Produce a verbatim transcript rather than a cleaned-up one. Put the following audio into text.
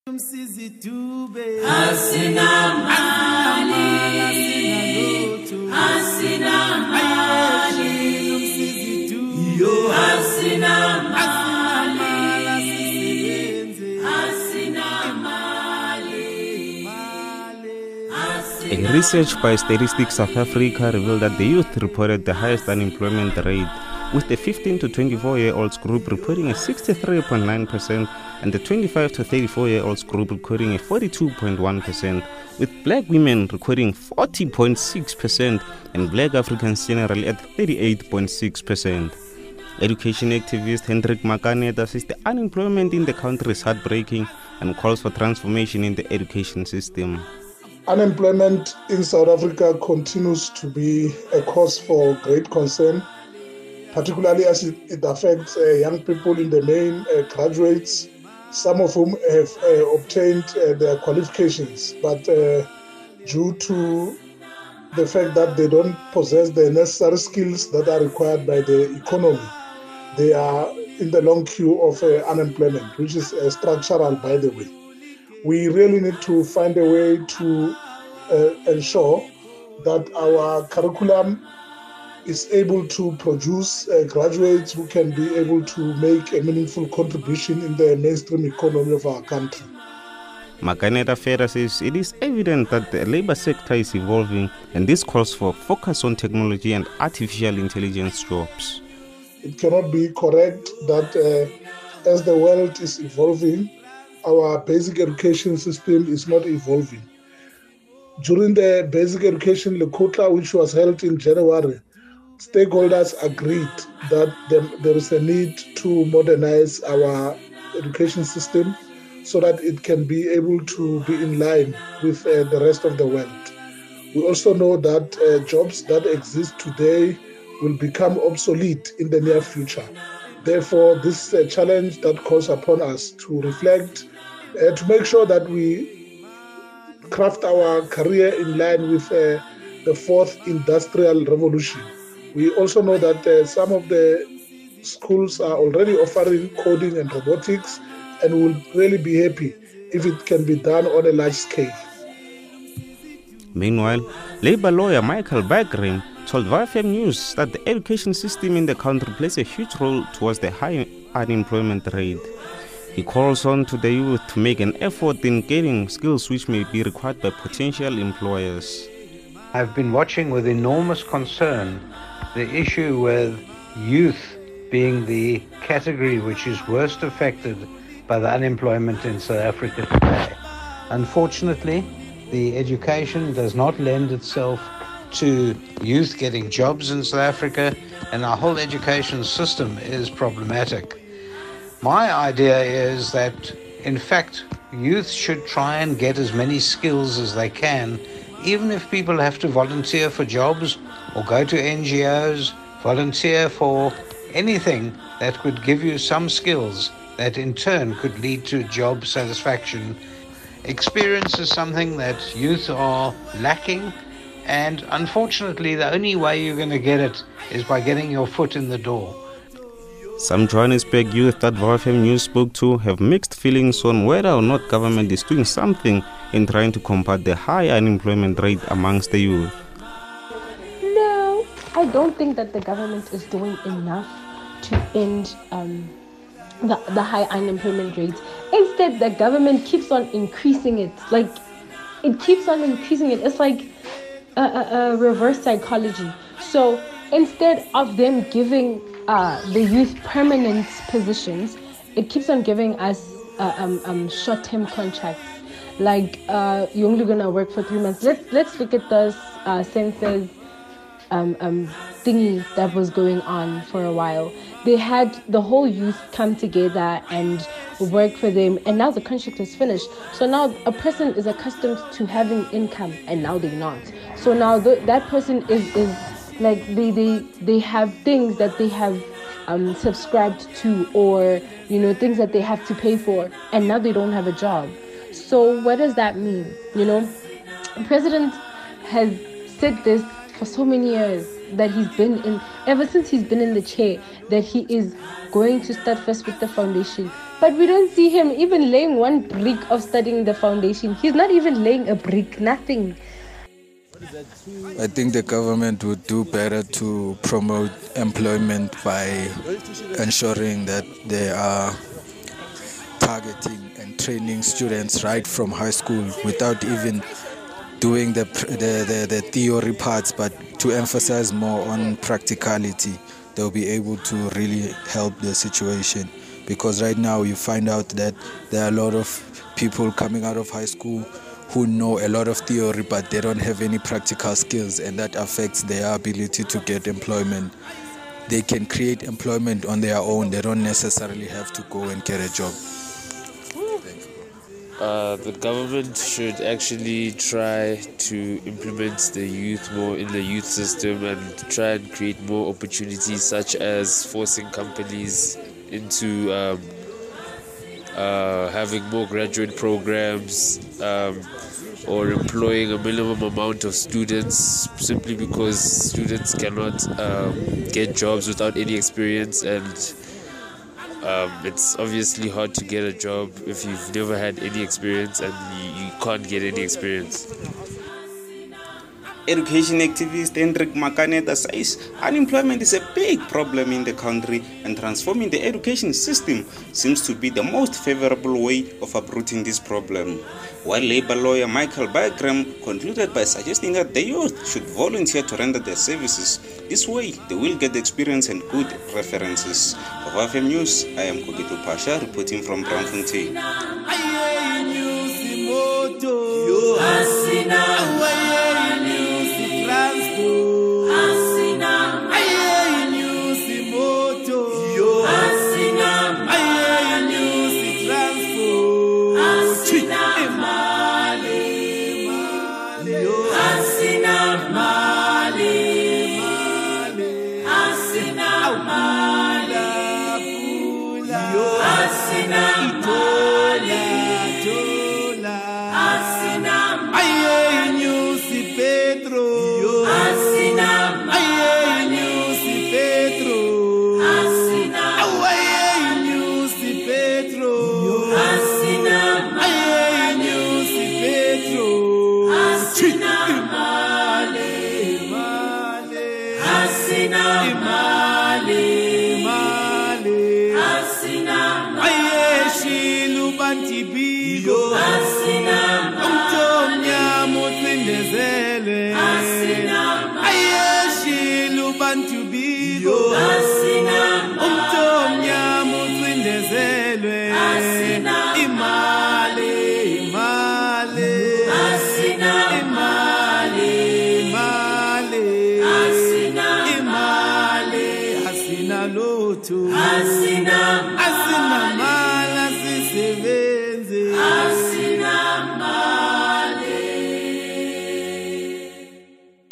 A research by Statistics South Africa revealed that the youth reported the highest unemployment rate, with the fifteen to twenty-four-year-olds group reporting a sixty-three point nine percent and the twenty-five to thirty-four-year-olds group recording a forty-two point one percent, with black women recording forty point six percent and black Africans generally at thirty-eight point six percent. Education activist Hendrik Makaneta says the unemployment in the country is heartbreaking and calls for transformation in the education system. Unemployment in South Africa continues to be a cause for great concern, particularly as it, it affects uh, young people in the main, uh, graduates, some of whom have uh, obtained uh, their qualifications, but uh, due to the fact that they don't possess the necessary skills that are required by the economy, they are in the long queue of uh, unemployment, which is uh, structural, by the way. We really need to find a way to uh, ensure that our curriculum is able to produce uh, graduates who can be able to make a meaningful contribution in the mainstream economy of our country. Makaneta Fera says it is evident that the labor sector is evolving, and this calls for focus on technology and artificial intelligence jobs. It cannot be correct that uh, as the world is evolving, our basic education system is not evolving. During the basic education Lekotla, which was held in January, stakeholders agreed that there is a need to modernize our education system so that it can be able to be in line with uh, the rest of the world. We also know that uh, jobs that exist today will become obsolete in the near future. Therefore, this is a challenge that calls upon us to reflect, uh, to make sure that we craft our career in line with uh, the fourth industrial revolution. We also know that uh, some of the schools are already offering coding and robotics, and will really be happy if it can be done on a large scale. Meanwhile, Labour lawyer Michael Bagram told V F M News that the education system in the country plays a huge role towards the high unemployment rate. He calls on to the youth to make an effort in gaining skills which may be required by potential employers. I've been watching with enormous concern the issue with youth being the category which is worst affected by the unemployment in South Africa today. Unfortunately, the education does not lend itself to youth getting jobs in South Africa, and our whole education system is problematic. My idea is that, in fact, youth should try and get as many skills as they can, even if people have to volunteer for jobs or go to N G Os, volunteer for anything that could give you some skills that in turn could lead to job satisfaction. Experience is something that youth are lacking, and unfortunately the only way you're going to get it is by getting your foot in the door. Some Johannesburg youth that V F M News spoke to have mixed feelings on whether or not government is doing something in trying to combat the high unemployment rate amongst the youth. No, I don't think that the government is doing enough to end um, the, the high unemployment rate. Instead, the government keeps on increasing it. Like, it keeps on increasing it. It's like a, a, a reverse psychology. So instead of them giving uh, the youth permanent positions, it keeps on giving us uh, um, um, short-term contracts. Like, uh, you're only going to work for three months. Let's, let's look at this uh, census um, um, thingy that was going on for a while. They had the whole youth come together and work for them, and now the contract is finished. So now a person is accustomed to having income, and now they're not. So now the, that person is, is like they, they they have things that they have um, subscribed to, or you know, things that they have to pay for, and now they don't have a job. So what does that mean? You know, the president has said this for so many years, that he's been in, ever since he's been in the chair, that he is going to start first with the foundation, but we don't see him even laying one brick of studying the foundation. He's not even laying a brick, nothing. I think the government would do better to promote employment by ensuring that they are targeting and training students right from high school without even doing the, the, the, the theory parts, but to emphasize more on practicality. They'll be able to really help the situation, because right now you find out that there are a lot of people coming out of high school who know a lot of theory, but they don't have any practical skills, and that affects their ability to get employment. They can create employment on their own. They don't necessarily have to go and get a job. Uh, the government should actually try to implement the youth more in the youth system and try and create more opportunities, such as forcing companies into um, uh, having more graduate programs, um, or employing a minimum amount of students, simply because students cannot um, get jobs without any experience, and um, it's obviously hard to get a job if you've never had any experience, and you, you can't get any experience. Education activist Hendrik Makaneta says unemployment is a big problem in the country, and transforming the education system seems to be the most favorable way of uprooting this problem. While labor lawyer Michael Bagram concluded by suggesting that the youth should volunteer to render their services. This way, they will get experience and good references. For F M News, I am Kogitu Pasha reporting from Braamfontein. Asina, asina mala si se ve.